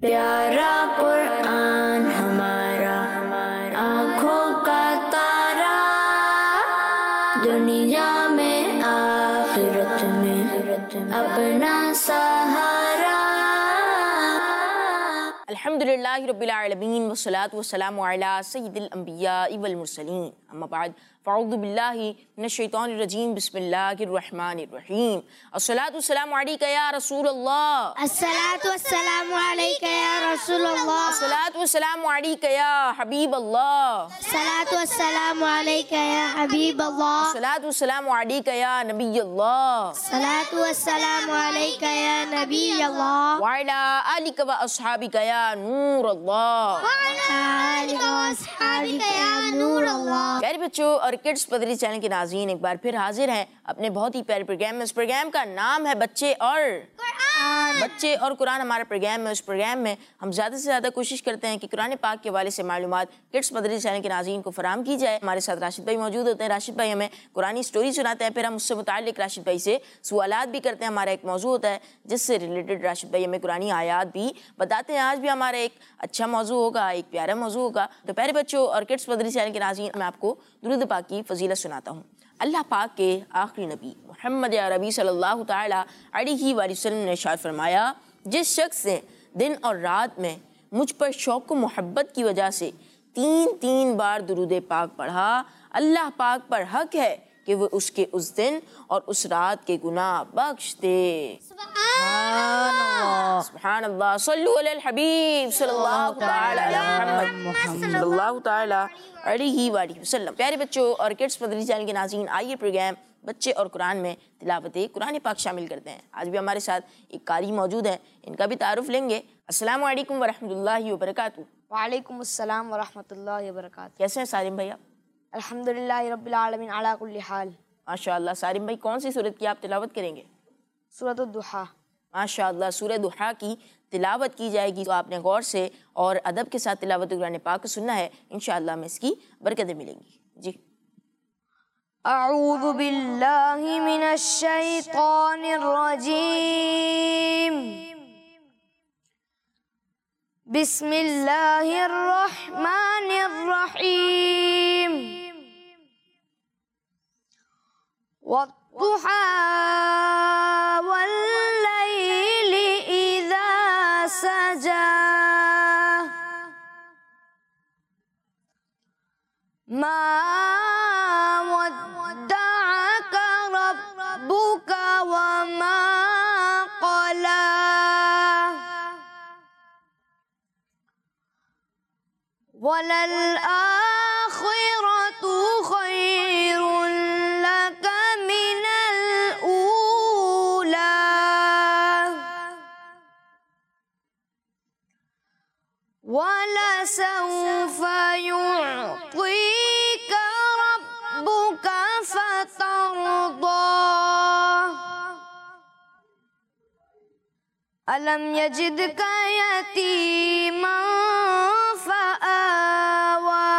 پیارا قرآن ہمارا آنکھوں کا تارا، دنیا میں آخرت میں اپنا سہارا۔ الحمدللہ رب العالمین والصلاة والسلام علی سید الانبیاء والمرسلین، اما بعد فاعوذ باللہ من الشیطان الرجیم، بسم اللہ الرحمن الرحیم۔ الصلاۃ والسلام علیک یا رسول اللہ، الصلاۃ والسلام علیک یا رسول اللہ، الصلاۃ والسلام علیک یا حبیب اللہ، الصلاۃ والسلام علیک یا حبیب اللہ، الصلاۃ والسلام علیک یا نبی اللہ، الصلاۃ والسلام علیک یا نبی اللہ، وعلی آلک و اصحابک یا نور اللہ۔ وعلی آلک و اصحابک یا نور اللہ۔ پیارے بچوں اور کڈس پدری چینل کے ناظرین، ایک بار پھر حاضر ہیں اپنے بہت ہی پیارے پروگرام میں۔ اس پروگرام کا نام ہے بچے اور قرآن ہمارا پروگرام ہے۔ اس پروگرام میں ہم زیادہ سے زیادہ کوشش کرتے ہیں کہ قرآن پاک کے حوالے سے معلومات کڈس پدری چینل کے ناظرین کو فراہم کی جائے۔ ہمارے ساتھ راشد بھائی موجود ہوتے ہیں۔ راشد بھائی ہمیں قرآنی سٹوری سناتے ہیں، پھر ہم اس سے متعلق راشد بھائی سے سوالات بھی کرتے ہیں۔ ہمارا ایک موضوع ہوتا ہے جس سے ریلیٹڈ راشد بھائی ہمیں قرآنی آیات بھی بتاتے ہیں۔ آج بھی ہمارا ایک اچھا موضوع ہوگا، ایک پیارا موضوع ہوگا۔ تو پیارے بچوں اور کڈس پدری چینل کے ناظرین، میں آپ کو درود پاک کی فضیلت سناتا ہوں۔ اللہ پاک کے آخری نبی محمد عربی صلی اللہ تعالی علیہ وآلہ وسلم نے ارشاد فرمایا، جس شخص نے دن اور رات میں مجھ پر شوق و محبت کی وجہ سے 3 بار درود پاک پڑھا، اللہ پاک پر حق ہے کہ وہ اس کے اس دن اور اس رات کے گناہ بخش دے۔ سبحان اللہ، صلو علی الحبیب صلی اللہ تعالی علی محمد صلی اللہ تعالی علیہ وآلہ وسلم۔ پیارے بچوں اور کڈس پدری چینل کے ناظرین، آئیے پروگرام بچے اور قرآن میں تلاوت قرآن پاک شامل کرتے ہیں۔ آج بھی ہمارے ساتھ ایک قاری موجود ہیں، ان کا بھی تعارف لیں گے۔ السلام علیکم ورحمۃ اللہ وبرکاتہ۔ وعلیکم السلام ورحمۃ اللہ وبرکاتہ۔ کیسے ہیں سالم بھائی آپ؟ الحمدللہ رب العالمین علی کل حال۔ ماشاء اللہ۔ سالم بھائی کون سی سورت کی آپ تلاوت کریں گے؟ سورۃ الضحیٰ۔ ماشاء اللہ، سورہ ضحیٰ کی تلاوت کی جائے گی، تو آپ نے غور سے اور ادب کے ساتھ تلاوت قرآن پاک کو سننا ہے، انشاءاللہ ہمیں اس کی برکتیں ملیں گی۔ جی۔ اعوذ باللہ من الشیطان الرجیم، بسم اللہ الرحمن الرحیم، والضحیٰ واللیل اذا سجا، ما ودعك ربك وما قلى، وللآخرة خير لك من الأولى، وَلَسَوْفَ يُعْطِيكَ رَبُّكَ فَتَرْضَىٰ، أَلَمْ يَجِدْكَ يَتِيمًا فَآوَىٰ،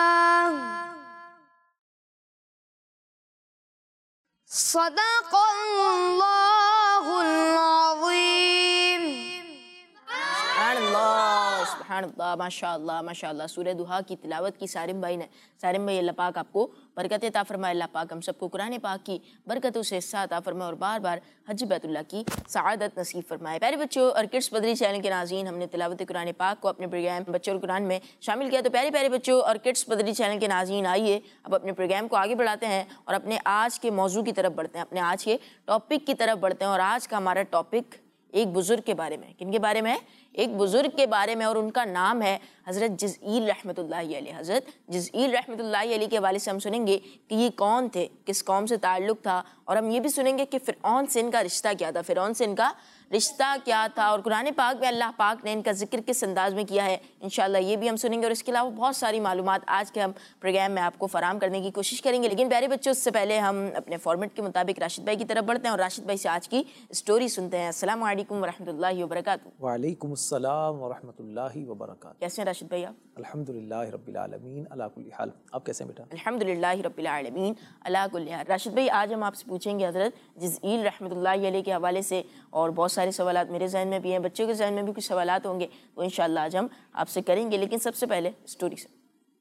صدق اللہ العظیم۔ سبحان اللہ، سبحان اللہ، ماشاء اللہ، ماشاء اللہ۔ سورہ ضحیٰ کی تلاوت کی سالم بھائی نے۔ سالم بھائی، اللہ پاک آپ کو برکت عطا فرمائے، اللہ پاک ہم سب کو قرآن پاک کی برکتوں سے حصہ عطا فرمائے اور بار بار حج بیت اللہ کی سعادت نصیب فرمائے۔ پیارے بچوں اور کڈس پدری چینل کے ناظرین، ہم نے تلاوت قرآن پاک کو اپنے پروگرام بچے اور قرآن میں شامل کیا۔ تو پیارے پیارے بچوں اور کڈس پدری چینل کے ناظرین، آئیے اب اپنے پروگرام کو آگے بڑھاتے ہیں اور اپنے آج کے موضوع کی طرف بڑھتے ہیں، اپنے آج کے ٹاپک کی طرف بڑھتے ہیں۔ اور آج کا ہمارا ٹاپک ایک بزرگ کے بارے میں۔ کن کے بارے میں؟ ایک بزرگ کے بارے میں، اور ان کا نام ہے حضرت جزئیل رحمۃ اللہ علیہ۔ حضرت جزئیل رحمۃ اللہ علیہ کے حوالے سے ہم سنیں گے کہ یہ کون تھے، کس قوم سے تعلق تھا، اور ہم یہ بھی سنیں گے کہ فرعون سے ان کا رشتہ کیا تھا، فرعون سے ان کا رشتہ کیا تھا، اور قرآن پاک میں اللہ پاک نے ان کا ذکر کس انداز میں کیا ہے، انشاءاللہ یہ بھی ہم سنیں گے۔ اور اس کے علاوہ بہت ساری معلومات آج کے ہم پروگرام میں آپ کو فراہم کرنے کی کوشش کریں گے۔ لیکن پیارے بچوں، اس سے پہلے ہم اپنے فارمیٹ کے مطابق راشد بھائی کی طرف بڑھتے ہیں اور راشد بھائی سے آج کی اسٹوری سنتے ہیں۔ السلام علیکم ورحمۃ اللہ وبرکاتہ۔ وعلیکم السلام ورحمۃ اللہ وبرکاتہ۔ کیسے ہیں راشد بھائی آپ؟ الحمدللہ رب العالمین علی کل حال۔ آپ کیسے ہیں بیٹا؟ الحمدللہ رب العالمین علی کل حال۔ راشد بھائی، آج ہم آپ سے پوچھیں گے حضرت جزئیل رحمۃ اللہ علیہ کے حوالے سے اور بہت ساری سارے سوالات میرے ذہن میں بھی ہیں, بچوں کے ذہن میں بھی کچھ سوالات ہوں گے, تو انشاءاللہ آج ہم آپ سے کریں گے. لیکن سب سے پہلے اسٹوری سے.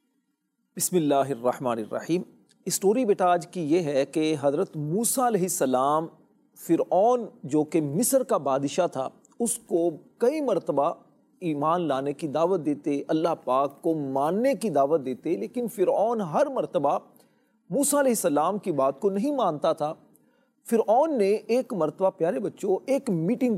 بسم اللہ الرحمن الرحیم. اسٹوری بیٹا آج کی یہ ہے کہ حضرت موسیٰ علیہ السلام فرعون جو کہ مصر کا بادشاہ تھا اس کو کئی مرتبہ ایمان لانے کی دعوت دیتے, اللہ پاک کو ماننے کی دعوت دیتے, لیکن فرعون ہر مرتبہ موسیٰ علیہ السلام کی بات کو نہیں مانتا تھا. فرعون نے ایک مرتبہ پیارے بچوں ایک میٹنگ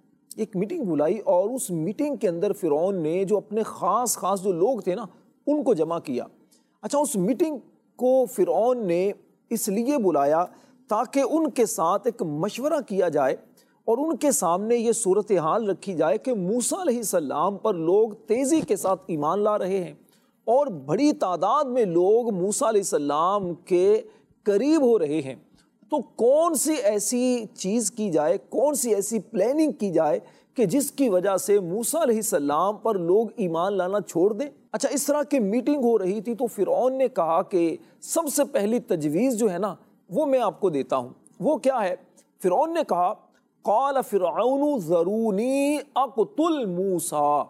بلائی اور اس میٹنگ کے اندر فرعون نے جو اپنے خاص جو لوگ تھے نا ان کو جمع کیا. اچھا, اس میٹنگ کو فرعون نے اس لیے بلایا تاکہ ان کے ساتھ ایک مشورہ کیا جائے اور ان کے سامنے یہ صورتحال رکھی جائے کہ موسیٰ علیہ السلام پر لوگ تیزی کے ساتھ ایمان لا رہے ہیں اور بڑی تعداد میں لوگ موسیٰ علیہ السلام کے قریب ہو رہے ہیں. تو کون سی ایسی چیز کی جائے, کون سی ایسی پلاننگ کی جائے کہ جس کی وجہ سے موسیٰ علیہ السلام پر لوگ ایمان لانا چھوڑ دیں. اچھا, اس طرح کی میٹنگ ہو رہی تھی تو فرعون نے کہا کہ سب سے پہلی تجویز جو ہے نا وہ میں آپ کو دیتا ہوں. وہ کیا ہے؟ فرعون نے کہا قال فرعون ذرونی اقتل موسیٰ.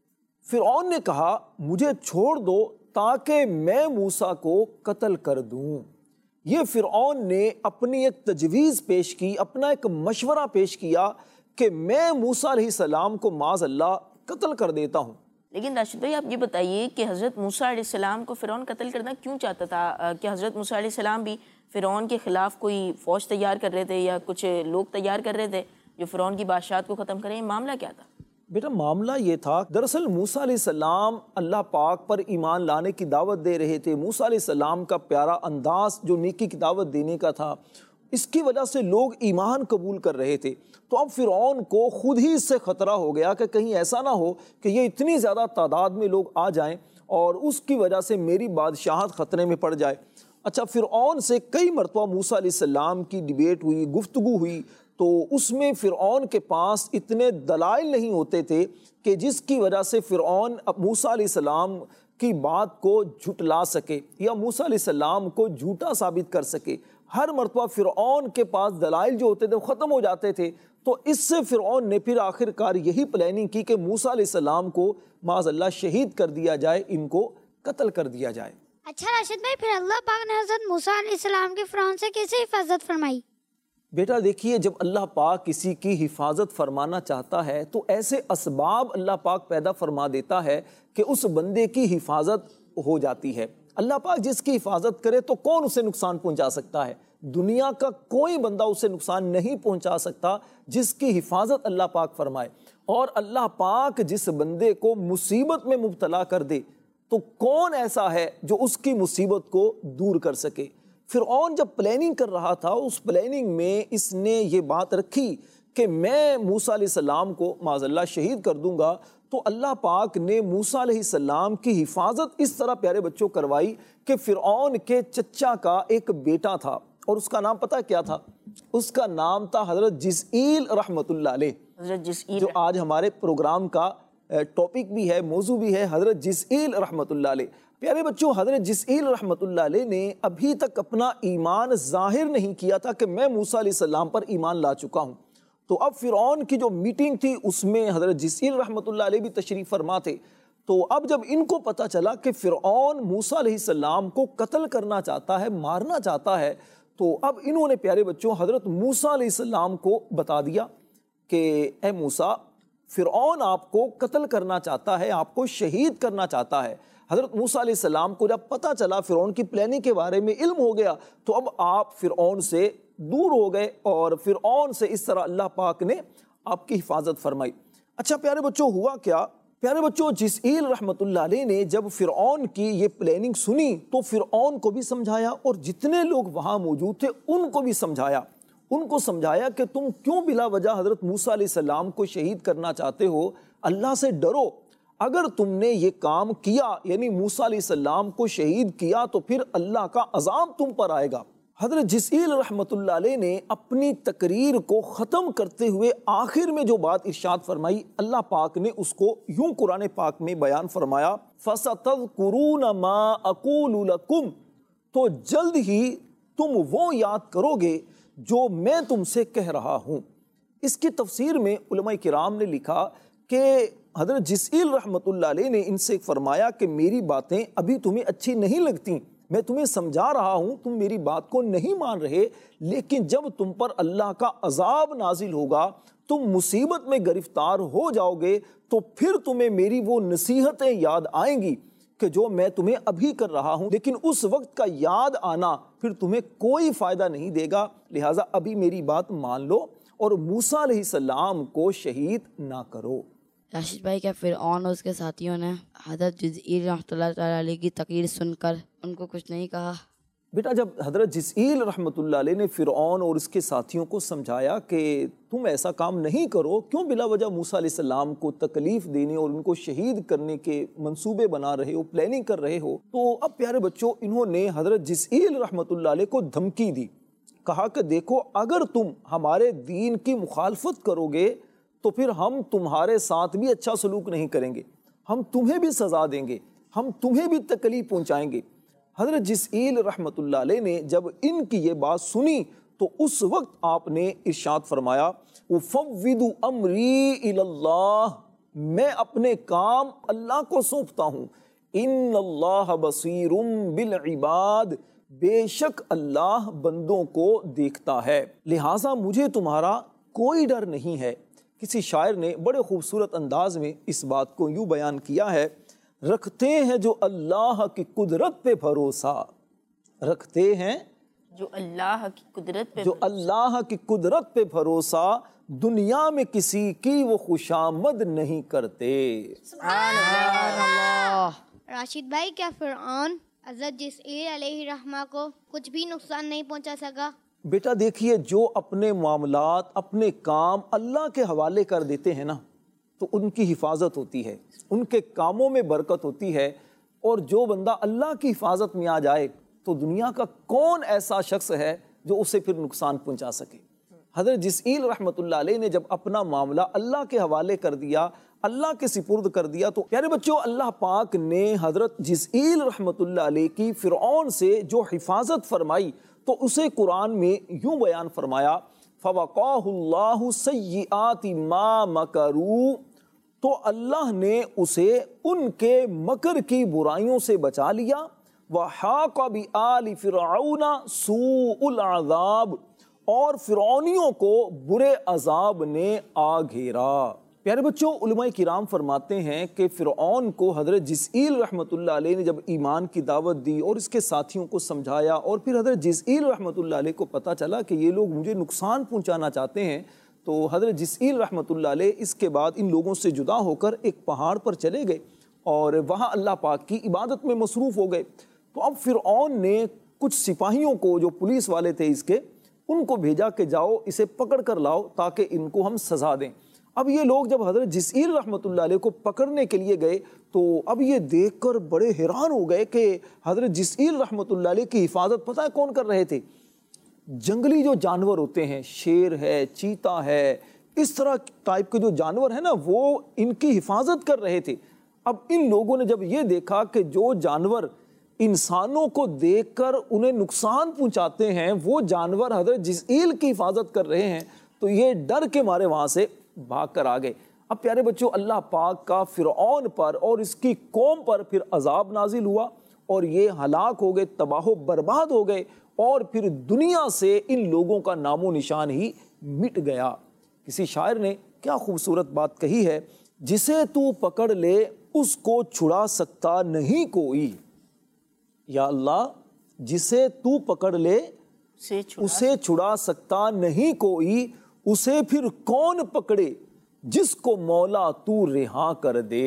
فرعون نے کہا مجھے چھوڑ دو تاکہ میں موسیٰ کو قتل کر دوں. یہ فرعون نے اپنی ایک تجویز پیش کی, اپنا ایک مشورہ پیش کیا کہ میں موسیٰ علیہ السلام کو معاذ اللہ قتل کر دیتا ہوں. لیکن راشد بھائی آپ یہ بتائیے کہ حضرت موسیٰ علیہ السلام کو فرعون قتل کرنا کیوں چاہتا تھا؟ کہ حضرت موسیٰ علیہ السلام بھی فرعون کے خلاف کوئی فوج تیار کر رہے تھے یا کچھ لوگ تیار کر رہے تھے جو فرعون کی بادشاہت کو ختم کریں؟ معاملہ کیا تھا؟ بیٹا معاملہ یہ تھا, دراصل موسیٰ علیہ السلام اللہ پاک پر ایمان لانے کی دعوت دے رہے تھے. موسیٰ علیہ السلام کا پیارا انداز جو نیکی کی دعوت دینے کا تھا اس کی وجہ سے لوگ ایمان قبول کر رہے تھے. تو اب فرعون کو خود ہی اس سے خطرہ ہو گیا کہ کہیں ایسا نہ ہو کہ یہ اتنی زیادہ تعداد میں لوگ آ جائیں اور اس کی وجہ سے میری بادشاہت خطرے میں پڑ جائے. اچھا, فرعون سے کئی مرتبہ موسیٰ علیہ السلام کی ڈیبیٹ ہوئی, گفتگو ہوئی, تو اس میں فرعون کے پاس اتنے دلائل نہیں ہوتے تھے کہ جس کی وجہ سے فرعون موسیٰ علیہ السلام کی بات کو جھٹلا سکے یا موسیٰ علیہ السلام کو جھوٹا ثابت کر سکے. ہر مرتبہ فرعون کے پاس دلائل جو ہوتے تھے وہ ختم ہو جاتے تھے. تو اس سے فرعون نے پھر آخر کار یہی پلاننگ کی کہ موسیٰ علیہ السلام کو معاذ اللہ شہید کر دیا جائے, ان کو قتل کر دیا جائے. اچھا راشد بھائی, پھر اللہ پاک نے حضرت موسیٰ علیہ السلام کے فرعون سے کیسے حفاظت فرمائی؟ بیٹا دیکھیے, جب اللہ پاک کسی کی حفاظت فرمانا چاہتا ہے تو ایسے اسباب اللہ پاک پیدا فرما دیتا ہے کہ اس بندے کی حفاظت ہو جاتی ہے. اللہ پاک جس کی حفاظت کرے تو کون اسے نقصان پہنچا سکتا ہے؟ دنیا کا کوئی بندہ اسے نقصان نہیں پہنچا سکتا جس کی حفاظت اللہ پاک فرمائے. اور اللہ پاک جس بندے کو مصیبت میں مبتلا کر دے تو کون ایسا ہے جو اس کی مصیبت کو دور کر سکے؟ فرعون جب پلاننگ کر رہا تھا اس پلاننگ میں اس نے یہ بات رکھی کہ میں موسیٰ علیہ السلام کو معاذ اللہ شہید کر دوں گا. تو اللہ پاک نے موسیٰ علیہ السلام کی حفاظت اس طرح پیارے بچوں کروائی کہ فرعون کے چچا کا ایک بیٹا تھا اور اس کا نام پتہ کیا تھا؟ اس کا نام تھا حضرت جزئیل رحمۃ اللہ علیہ. حضرت جزئیل جو آج ہمارے پروگرام کا ٹاپک بھی ہے, موضوع بھی ہے, حضرت جزئیل رحمۃ اللہ علیہ. پیارے بچوں, حضرت جزئیل رحمۃ اللہ علیہ نے ابھی تک اپنا ایمان ظاہر نہیں کیا تھا کہ میں موسیٰ علیہ السلام پر ایمان لا چکا ہوں. تو اب فرعون کی جو میٹنگ تھی اس میں حضرت جزئیل رحمۃ اللہ علیہ بھی تشریف فرما تھے. تو اب جب ان کو پتہ چلا کہ فرعون موسیٰ علیہ السلام کو قتل کرنا چاہتا ہے, مارنا چاہتا ہے, تو اب انہوں نے پیارے بچوں حضرت موسیٰ علیہ السلام کو بتا دیا کہ اے موسیٰ, فرعون آپ کو قتل کرنا چاہتا ہے, آپ کو شہید کرنا چاہتا ہے. حضرت موسیٰ علیہ السلام کو جب پتہ چلا, فرعون کی پلاننگ کے بارے میں علم ہو گیا, تو اب آپ فرعون سے دور ہو گئے اور فرعون سے اس طرح اللہ پاک نے آپ کی حفاظت فرمائی. اچھا پیارے بچوں, ہوا کیا؟ پیارے بچوں, جزئیل رحمۃ اللہ علیہ نے جب فرعون کی یہ پلاننگ سنی تو فرعون کو بھی سمجھایا اور جتنے لوگ وہاں موجود تھے ان کو بھی سمجھایا. ان کو سمجھایا کہ تم کیوں بلا وجہ حضرت موسیٰ علیہ السلام کو شہید کرنا چاہتے ہو؟ اللہ سے ڈرو. اگر تم نے یہ کام کیا یعنی موسیٰ علیہ السلام کو شہید کیا تو پھر اللہ کا عذاب تم پر آئے گا. حضرت جزئیل رحمۃ اللہ علیہ نے اپنی تقریر کو ختم کرتے ہوئے آخر میں جو بات ارشاد فرمائی, اللہ پاک نے اس کو یوں قرآن پاک میں بیان فرمایا, فَسَتَذْكُرُونَ مَا أَقُولُ لَكُمْ, تو جلد ہی تم وہ یاد کرو گے جو میں تم سے کہہ رہا ہوں. اس کی تفسیر میں علماء کرام نے لکھا کہ حضرت جسئیل رحمۃ اللہ علیہ نے ان سے فرمایا کہ میری باتیں ابھی تمہیں اچھی نہیں لگتی، میں تمہیں سمجھا رہا ہوں، تم میری بات کو نہیں مان رہے، لیکن جب تم پر اللہ کا عذاب نازل ہوگا، تم مصیبت میں گرفتار ہو جاؤ گے، تو پھر تمہیں میری وہ نصیحتیں یاد آئیں گی کہ جو میں تمہیں ابھی کر رہا ہوں، لیکن اس وقت کا یاد آنا پھر تمہیں کوئی فائدہ نہیں دے گا، لہٰذا ابھی میری بات مان لو اور موسیٰ علیہ السلام کو شہید نہ کرو۔ راشد بھائی، کیا فرعون اور اس کے ساتھیوں نے حضرت جزئیل رحمۃ اللہ تعالیٰ علیہ کی تقریر سن کر ان کو کچھ نہیں کہا؟ بیٹا، جب حضرت جسئیل رحمۃ اللہ علیہ نے فرعون اور اس کے ساتھیوں کو سمجھایا کہ تم ایسا کام نہیں کرو، کیوں بلا وجہ موسیٰ علیہ السلام کو تکلیف دینے اور ان کو شہید کرنے کے منصوبے بنا رہے ہو، پلاننگ کر رہے ہو، تو اب پیارے بچوں انہوں نے حضرت جسئیل رحمۃ اللہ علیہ کو دھمکی دی، کہا کہ دیکھو اگر تم ہمارے دین کی مخالفت کرو گے تو پھر ہم تمہارے ساتھ بھی اچھا سلوک نہیں کریں گے، ہم تمہیں بھی سزا دیں گے، ہم تمہیں بھی تکلیف پہنچائیں گے۔ حضرت جسئیل رحمۃ اللہ علیہ نے جب ان کی یہ بات سنی تو اس وقت آپ نے ارشاد فرمایا، اُفَوِّضُ أَمْرِي إِلَى اللَّهِ، میں اپنے کام اللہ کو سونپتا ہوں، إِنَّ اللَّهَ بَصِيرٌ بِالْعِبَادِ، بے شک اللہ بندوں کو دیکھتا ہے، لہٰذا مجھے تمہارا کوئی ڈر نہیں ہے۔ کسی شاعر نے بڑے خوبصورت انداز میں اس بات کو یوں بیان کیا ہے، رکھتے ہیں جو اللہ کی قدرت پہ بھروسہ، رکھتے ہیں جو اللہ کی قدرت پہ جو اللہ کی قدرت پہ بھروسہ، دنیا میں کسی کی وہ خوشامد نہیں کرتے۔ سبحان اللہ۔ راشد بھائی، کیا فرعون حضرت جسئیل علیہ رحمہ کو کچھ بھی نقصان نہیں پہنچا سکا؟ بیٹا دیکھیے، جو اپنے معاملات اپنے کام اللہ کے حوالے کر دیتے ہیں نا تو ان کی حفاظت ہوتی ہے، ان کے کاموں میں برکت ہوتی ہے، اور جو بندہ اللہ کی حفاظت میں آ جائے تو دنیا کا کون ایسا شخص ہے جو اسے پھر نقصان پہنچا سکے۔ حضرت جسئیل رحمۃ اللہ علیہ نے جب اپنا معاملہ اللہ کے حوالے کر دیا، اللہ کے سپرد کر دیا، تو پیارے بچوں اللہ پاک نے حضرت جسئیل رحمۃ اللہ علیہ کی فرعون سے جو حفاظت فرمائی تو اسے قرآن میں یوں بیان فرمایا، فَوَقَاهُ اللَّهُ سَيِّئَاتِ مَا مَكَرُوا، تو اللہ نے اسے ان کے مکر کی برائیوں سے بچا لیا، وَحَاقَ بِآلِ فِرْعَوْنَ سُوءُ الْعَذَابِ، اور فرعونیوں کو برے عذاب نے آ گھیرا۔ پیارے بچوں علماء کرام فرماتے ہیں کہ فرعون کو حضرت جسئیل رحمۃ اللہ علیہ نے جب ایمان کی دعوت دی اور اس کے ساتھیوں کو سمجھایا، اور پھر حضرت جسئیل رحمۃ اللہ علیہ کو پتہ چلا کہ یہ لوگ مجھے نقصان پہنچانا چاہتے ہیں، تو حضرت جسئیل رحمۃ اللہ علیہ اس کے بعد ان لوگوں سے جدا ہو کر ایک پہاڑ پر چلے گئے اور وہاں اللہ پاک کی عبادت میں مصروف ہو گئے۔ تو اب فرعون نے کچھ سپاہیوں کو جو پولیس والے تھے اس کے، ان کو بھیجا کہ جاؤ اسے پکڑ کر لاؤ تاکہ ان کو ہم سزا دیں۔ اب یہ لوگ جب حضرت جسئیل رحمۃ اللہ علیہ کو پکڑنے کے لیے گئے تو اب یہ دیکھ کر بڑے حیران ہو گئے کہ حضرت جسئیل رحمۃ اللہ علیہ کی حفاظت پتہ ہے کون کر رہے تھے؟ جنگلی جو جانور ہوتے ہیں، شیر ہے، چیتا ہے، اس طرح ٹائپ کے جو جانور ہیں نا، وہ ان کی حفاظت کر رہے تھے۔ اب ان لوگوں نے جب یہ دیکھا کہ جو جانور انسانوں کو دیکھ کر انہیں نقصان پہنچاتے ہیں وہ جانور حضرت جسئیل کی حفاظت کر رہے ہیں، تو یہ ڈر کے مارے وہاں سے بھاگ کر آ گئے۔ اب پیارے بچوں اللہ پاک کا فرعون پر اور اس کی قوم پر پھر عذاب نازل ہوا اور یہ ہلاک ہو گئے، تباہ و برباد ہو گئے، اور پھر دنیا سے ان لوگوں کا نام و نشان ہی مٹ گیا۔ کسی شاعر نے کیا خوبصورت بات کہی ہے، جسے تو پکڑ لے اس کو چھڑا سکتا نہیں کوئی۔ یا اللہ، جسے تو پکڑ لے اسے چھڑا سکتا نہیں کوئی، اسے پھر کون پکڑے جس کو مولا تو رہا کر دے۔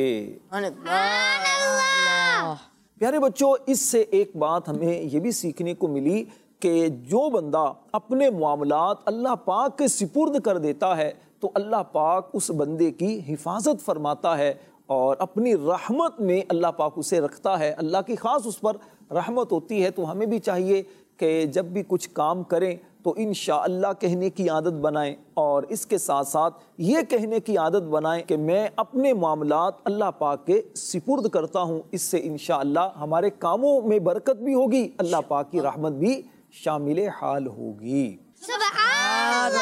پیارے بچوں اس سے ایک بات ہمیں یہ بھی سیکھنے کو ملی کہ جو بندہ اپنے معاملات اللہ پاک کے سپرد کر دیتا ہے تو اللہ پاک اس بندے کی حفاظت فرماتا ہے اور اپنی رحمت میں اللہ پاک اسے رکھتا ہے، اللہ کی خاص اس پر رحمت ہوتی ہے۔ تو ہمیں بھی چاہیے کہ جب بھی کچھ کام کریں تو انشاءاللہ کہنے کی عادت بنائیں، اور اس کے ساتھ ساتھ یہ کہنے کی عادت بنائیں کہ میں اپنے معاملات اللہ پاک کے سپرد کرتا ہوں۔ اس سے انشاءاللہ ہمارے کاموں میں برکت بھی ہوگی، اللہ پاک کی رحمت بھی شامل حال ہوگی۔ سبحان اللہ۔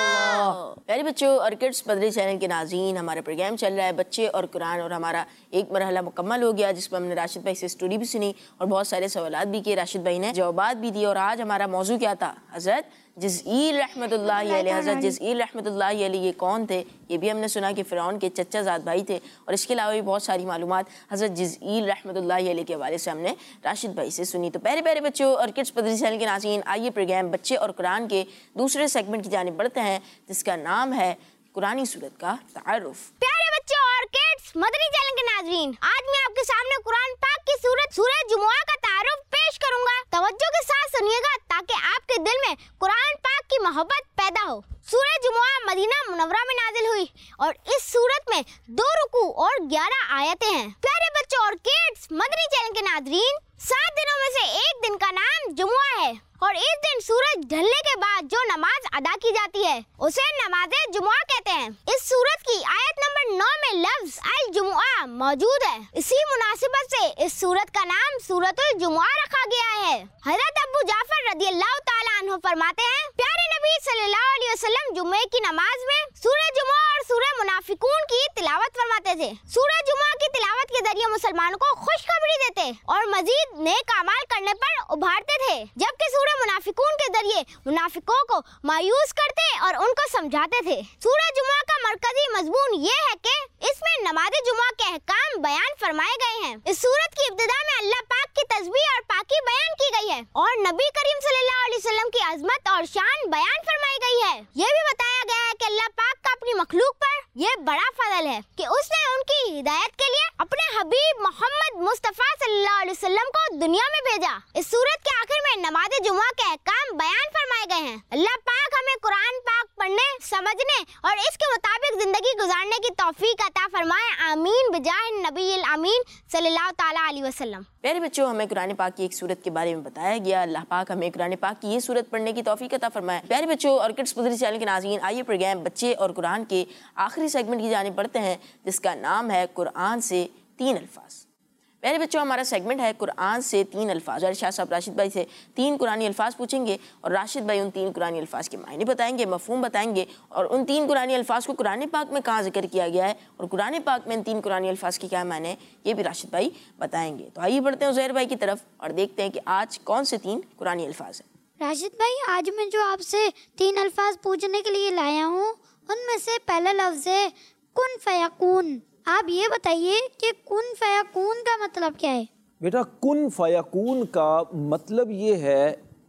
پیارے بچوں، آرکڈس مدری چینل کے ناظرین، ہمارا پروگرام چل رہا ہے بچے اور قرآن، اور ہمارا ایک مرحلہ مکمل ہو گیا جس میں ہم نے راشد بھائی سے اسٹوری بھی سنی اور بہت سارے سوالات بھی کیے، راشد بھائی نے جوابات بھی دیے۔ اور آج ہمارا موضوع کیا تھا؟ حضرت جزئیل رحمۃ اللہ علیہ۔ حضرت جزئیل رحمۃ اللہ علیہ یہ کون تھے؟ یہ بھی ہم نے سنا کہ فرعون کے چچا زاد بھائی تھے، اور اس کے علاوہ بھی بہت ساری معلومات حضرت جزئیل رحمۃ اللہ علیہ کے حوالے سے ہم نے راشد بھائی سے سنی۔ تو پیارے بچوں، آرکڈس مدری چینل کے ناظرین، آئیے پروگرام بچے اور قرآن کے دوسرے سیگمنٹ کی جانب بڑھتے ہیں جس کا نام ہے قرآنی سورت کا تعارف۔ پیارے بچوں اور کڈس مدری چینل کے ناظرین، آج میں آپ کے سامنے قرآن پاک کی سورت سورہ جمعہ کا تعارف پیش کروں گا۔ توجہ کے ساتھ سنیے گا تاکہ آپ کے دل میں قرآن پاک کی محبت پیدا ہو۔ سورہ جمعہ مدینہ منورہ میں نازل ہوئی اور اس سورت میں 2 رکوع اور 11 آیتیں ہیں۔ پیارے بچوں اور کڈس مدری چینل کے ناظرین، 7 دنوں میں سے ایک دن کا نام جمعہ ہے، اور اس دن سورج ڈھلنے کے بعد جو نماز ادا کی جاتی ہے اسے نماز جمعہ کہتے ہیں۔ اس سورت کی آیت نمبر 9 میں لفظ الجمعہ موجود ہے، اسی مناسبت سے اس سورت کا نام سورۃ الجمعہ رکھا گیا ہے۔ حضرت ابو جعفر رضی اللہ تعالیٰ عنہ فرماتے ہیں، پیارے نبی صلی اللہ علیہ وسلم جمعے کی نماز میں سورہ جمعہ اور سورہ منافقون کی تلاوت فرماتے تھے۔ سورہ جمعہ کی تلاوت کے ذریعے مسلمانوں کو خوشخبری دیتے اور مزید نیک اعمال کرنے پر ابھارتے تھے، جبکہ سورہ منافقون کے ذریعے منافقوں کو مایوس کرتے اور ان کو سمجھاتے تھے۔ سورہ جمعہ کا مرکزی مضمون یہ ہے کہ اس میں نماز جمعہ کے احکام بیان فرمائے گئے ہیں۔ اس سورت کی ابتدا میں اللہ پاک کی تسبیح اور پاکی بیان کی گئی ہے اور نبی کریم صلی اللہ علیہ وسلم کی عظمت اور شان بیان فرمائی گئی ہے۔ یہ بھی بتایا گیا ہے کہ اللہ پاک کا اپنی مخلوق پر یہ بڑا فضل ہے کہ اس نے ان کی ہدایت کے لیے اپنے حبیب محمد مصطفیٰ صلی اللہ علیہ وسلم کو دنیا میں بھیجا۔ اس سورت کے آخر میں نماز جمعہ کے احکام بیان فرمائے گئے ہیں۔ اللہ پاک ہمیں قرآن پاک پڑھنے، سمجھنے اور اس کے مطابق زندگی گزارنے کی توفیق عطا فرمائے، آمین بجاہ نبی الامین صلی اللہ تعالیٰ علیہ وسلم۔ پیارے بچوں، ہمیں قرآن پاک کی ایک سورت کے بارے میں بتایا گیا، اللہ پاک ہمیں قرآن پاک کی یہ سورت پڑھنے کی توفیق عطا فرمائے۔ پیارے بچوں، آرکڈس مدری چینل کے ناظرین، آئیے پروگرام بچے اور قرآن کے آخری سیگمنٹ کی جانب بڑھتے ہیں جس کا نام ہے قرآن سے 3 الفاظ۔ پیارے بچوں، ہمارا سیگمنٹ ہے قرآن سے 3 الفاظ۔ شاہ صاحب راشد بھائی سے 3 قرآنی الفاظ پوچھیں گے اور راشد بھائی ان 3 قرآنی الفاظ کے معنی بتائیں گے، مفہوم بتائیں گے، اور ان 3 قرآنی الفاظ کو قرآن پاک میں کہاں ذکر کیا گیا ہے اور قرآن پاک میں ان 3 قرآنی الفاظ کے کیا معنی ہیں یہ بھی راشد بھائی بتائیں گے۔ تو آئیے بڑھتے ہیں عزیر بھائی کی طرف اور دیکھتے ہیں کہ آج کون سے 3 قرآنی الفاظ ہیں۔ راشد بھائی، آج میں جو آپ سے 3 الفاظ پوچھنے کے لیے لایا ہوں ان میں سے پہلا لفظ ہے کن فیکون۔ آپ یہ بتائیے کہ کن فیکون کا مطلب کیا ہے؟ بیٹا، کن فیکون کا مطلب یہ ہے،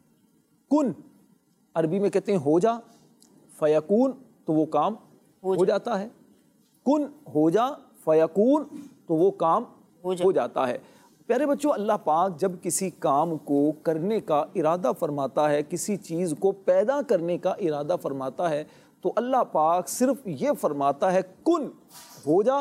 کن عربی میں کہتے ہیں ہو جا، فیکون تو وہ کام ہو جاتا ہے، کن ہو جا، فیکون تو وہ کام ہو جاتا ہے۔ پیارے بچوں، اللہ پاک جب کسی کام کو کرنے کا ارادہ فرماتا ہے، کسی چیز کو پیدا کرنے کا ارادہ فرماتا ہے، تو اللہ پاک صرف یہ فرماتا ہے کن ہو جا،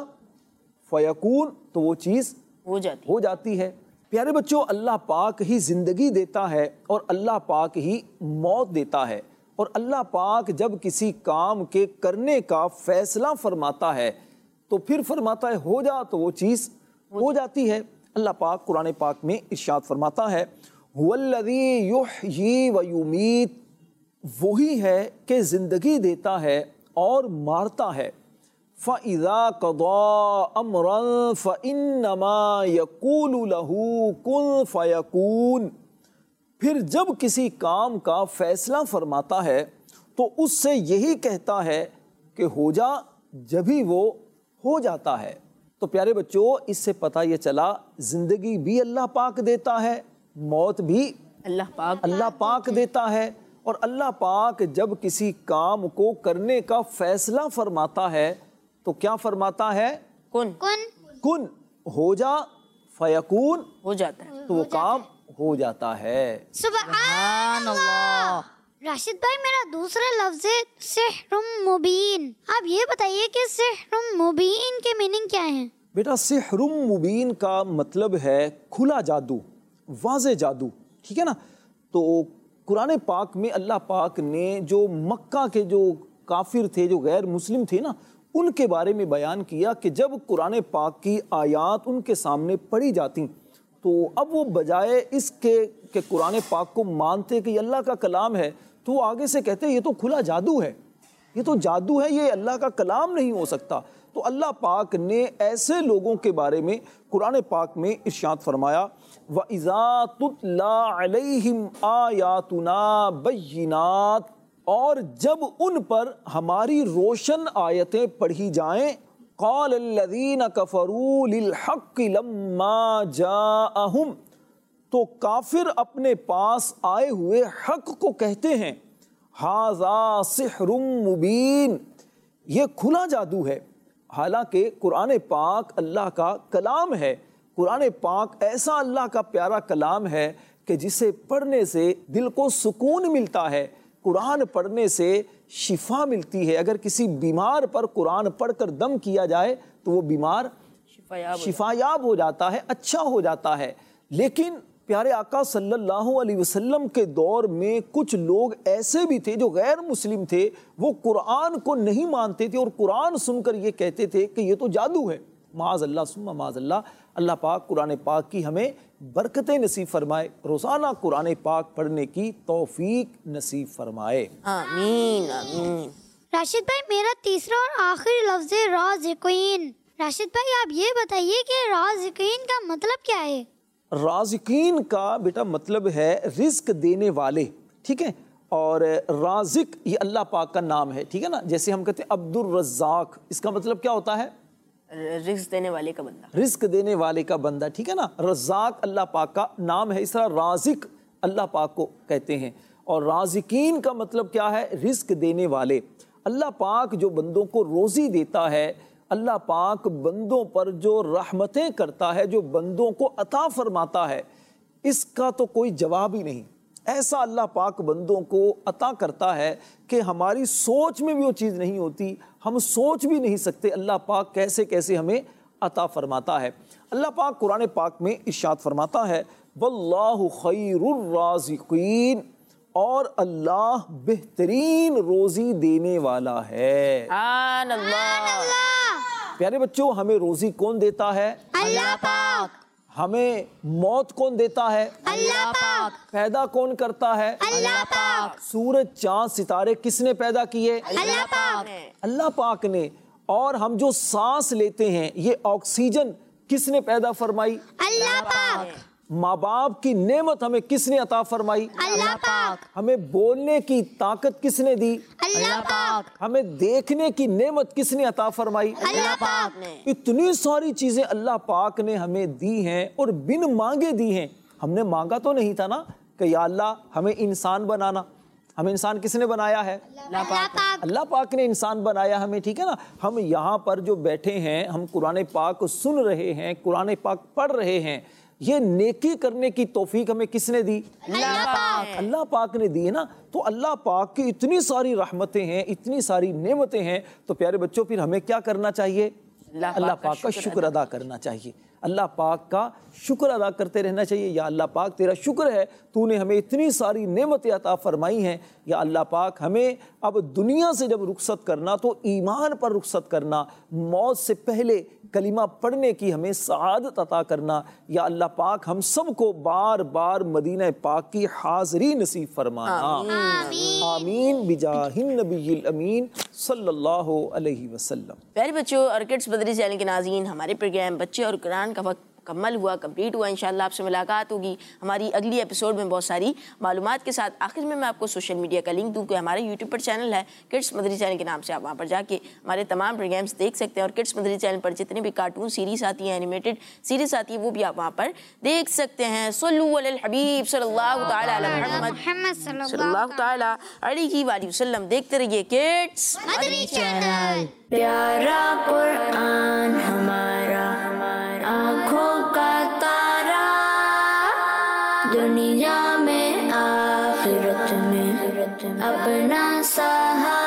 فیکون تو وہ چیز ہو جاتی ہے۔ پیارے بچوں، اللہ پاک ہی زندگی دیتا ہے اور اللہ پاک ہی موت دیتا ہے، اور اللہ پاک جب کسی کام کے کرنے کا فیصلہ فرماتا ہے تو پھر فرماتا ہے ہو جا تو وہ چیز ہو جاتی ہے۔ اللہ پاک قرآن پاک میں ارشاد فرماتا ہے هُوَ الَّذِي يُحْيِي وَيُمِيتُ، وہی ہے کہ زندگی دیتا ہے اور مارتا ہے۔ فَإِذَا قَضَى أَمْرًا فَإِنَّمَا يَقُولُ لَهُ كُن فَيَكُونُ، پھر جب کسی کام کا فیصلہ فرماتا ہے تو اس سے یہی کہتا ہے کہ ہو جا، جبھی وہ ہو جاتا ہے۔ تو پیارے بچوں، اس سے پتہ یہ چلا زندگی بھی اللہ پاک دیتا ہے، موت بھی اللہ پاک دیتا ہے، اور اللہ پاک جب کسی کام کو کرنے کا فیصلہ فرماتا ہے تو کیا فرماتا ہے؟ کن ہو جا، فیکون ہو جاتا ہے، تو وہ کام ہو جاتا ہے۔ سبحان اللہ۔ راشد بھائی، میرا دوسرا لفظ ہے سحر مبین۔ آپ یہ بتائیے کہ سحر مبین کے میننگ کیا ہیں؟ بیٹا، سحر مبین کا مطلب ہے کھلا جادو، واضح جادو، ٹھیک ہے نا؟ تو قرآن پاک میں اللہ پاک نے جو مکہ کے جو کافر تھے، جو غیر مسلم تھے نا، ان کے بارے میں بیان کیا کہ جب قرآن پاک کی آیات ان کے سامنے پڑھی جاتی تو اب وہ بجائے اس کے کہ قرآن پاک کو مانتے کہ یہ اللہ کا کلام ہے، تو وہ آگے سے کہتے یہ تو کھلا جادو ہے، یہ تو جادو ہے، یہ اللہ کا کلام نہیں ہو سکتا۔ تو اللہ پاک نے ایسے لوگوں کے بارے میں قرآن پاک میں ارشاد فرمایا وَإِذَا تُتْلَى عَلَيْهِمْ آيَاتُنَا بَيِّنَاتٍ، اور جب ان پر ہماری روشن آیتیں پڑھی جائیں، قَالَ الَّذِينَ كَفَرُوا لِلْحَقِّ لَمَّا جَاءَهُمْ، تو کافر اپنے پاس آئے ہوئے حق کو کہتے ہیں هَذَا سِحْرٌ مُبِينٌ، یہ کھلا جادو ہے۔ حالانکہ قرآن پاک اللہ کا کلام ہے، قرآن پاک ایسا اللہ کا پیارا کلام ہے کہ جسے پڑھنے سے دل کو سکون ملتا ہے، قرآن پڑھنے سے شفا ملتی ہے۔ اگر کسی بیمار پر قرآن پڑھ کر دم کیا جائے تو وہ بیمار شفا یاب ہو جاتا ہے، اچھا ہو جاتا ہے۔ لیکن پیارے آقا صلی اللہ علیہ وسلم کے دور میں کچھ لوگ ایسے بھی تھے جو غیر مسلم تھے، وہ قرآن کو نہیں مانتے تھے اور قرآن سن کر یہ کہتے تھے کہ یہ تو جادو ہے۔ معاذ اللہ ثم معاذ اللہ، اللہ پاک قرآن پاک کی ہمیں برکتیں نصیب فرمائے، روزانہ قرآن پاک پڑھنے کی توفیق نصیب فرمائے، آمین آمین۔ راشد بھائی، میرا تیسرا اور آخری لفظ ہے رازقین۔ راشد بھائی آپ یہ بتائیے کہ رازقین کا مطلب کیا ہے؟ رازقین کا بیٹا مطلب ہے رزق دینے والے، ٹھیک ہے، اور رازق یہ اللہ پاک کا نام ہے، ٹھیک ہے نا۔ جیسے ہم کہتے ہیں عبد الرزاق، اس کا مطلب کیا ہوتا ہے؟ رزق دینے والے کا بندہ، رزق دینے والے کا بندہ، ٹھیک ہے نا۔ رزاق اللہ پاک کا نام ہے، اس طرح رازق اللہ پاک کو کہتے ہیں۔ اور رازقین کا مطلب کیا ہے؟ رزق دینے والے۔ اللہ پاک جو بندوں کو روزی دیتا ہے، اللہ پاک بندوں پر جو رحمتیں کرتا ہے، جو بندوں کو عطا فرماتا ہے، اس کا تو کوئی جواب ہی نہیں۔ ایسا اللہ پاک بندوں کو عطا کرتا ہے کہ ہماری سوچ میں بھی وہ چیز نہیں ہوتی، ہم سوچ بھی نہیں سکتے اللہ پاک کیسے کیسے ہمیں عطا فرماتا ہے۔ اللہ پاک قرآن پاک میں ارشاد فرماتا ہے واللہ خیر الرازقین، اور اللہ بہترین روزی دینے والا ہے۔ سبحان اللہ۔ پیارے بچوں، ہمیں روزی کون دیتا ہے؟ اللہ پاک۔ ہمیں موت کون دیتا ہے؟ اللہ پاک۔ پیدا کون کرتا ہے؟ اللہ پاک۔ سورج چاند ستارے کس نے پیدا کیے؟ اللہ پاک۔ اللہ پاک نے۔ اور ہم جو سانس لیتے ہیں، یہ آکسیجن کس نے پیدا فرمائی؟ اللہ پاک۔ ماں باپ کی نعمت ہمیں کس نے عطا فرمائی؟ اللہ پاک۔ ہمیں بولنے کی طاقت کس نے دی؟ اللہ پاک۔ ہمیں دیکھنے کی نعمت کس نے عطا فرمائی؟ اللہ پاک۔ اتنی ساری چیزیں اللہ پاک نے ہمیں دی ہیں اور بن مانگے دی ہیں۔ ہم نے مانگا تو نہیں تھا نا کہ یا اللہ ہمیں انسان بنانا۔ ہمیں انسان کس نے بنایا ہے؟ اللہ پاک۔ اللہ پاک نے انسان بنایا ہمیں، ٹھیک ہے نا۔ ہم یہاں پر جو بیٹھے ہیں، ہم قرآن پاک سن رہے ہیں، قرآن پاک پڑھ رہے ہیں، یہ نیکی کرنے کی توفیق ہمیں کس نے دی؟ اللہ پاک۔ اللہ پاک نے دی ہے نا۔ تو اللہ پاک کی اتنی ساری رحمتیں ہیں، اتنی ساری نعمتیں ہیں، تو پیارے بچوں پھر ہمیں کیا کرنا چاہیے؟ اللہ پاک کا شکر ادا کرنا چاہیے، اللہ پاک کا شکر ادا کرتے رہنا چاہیے۔ یا اللہ پاک تیرا شکر ہے، تو نے ہمیں اتنی ساری نعمتیں عطا فرمائی ہیں۔ یا اللہ پاک ہمیں اب دنیا سے جب رخصت کرنا تو ایمان پر رخصت کرنا، موت سے پہلے کلمہ پڑھنے کی ہمیں سعادت عطا کرنا۔ یا اللہ پاک ہم سب کو بار بار مدینہ پاک کی حاضری نصیب فرمانا، آمین بجاہ النبی الامین صلی اللہ علیہ وسلم۔ پیارے بچوں اور کڈس مدری چینل کے ناظرین، ہمارے پروگرام بچے اور قرآن کا وقت مکمل ہوا، کمپلیٹ ہوا۔ انشاءاللہ آپ سے ملاقات ہوگی ہماری اگلی ایپیسوڈ میں بہت ساری معلومات کے ساتھ۔ آخر میں آپ کو سوشل میڈیا کا لنک دوں کہ ہمارے یوٹیوب پر چینل ہے کڈس مدری چینل کے نام سے، آپ وہاں پر جا کے ہمارے تمام پروگرامز دیکھ سکتے ہیں، اور کڈس مدری چینل پر جتنے بھی کارٹون سیریز آتی ہیں، اینیمیٹڈ سیریز آتی ہیں، وہ بھی آپ وہاں پر دیکھ سکتے ہیں۔ صلو علی الحبیب صلی اللہ تعالی علی محمد صلی اللہ تعالی علیہ وآلہ وسلم۔ دیکھتے رہیے کڈس مدری چینل۔ پیارا قرآن ہمارا آنکھوں کا تارا، دنیا میں آخرت میں اپنا سہارا۔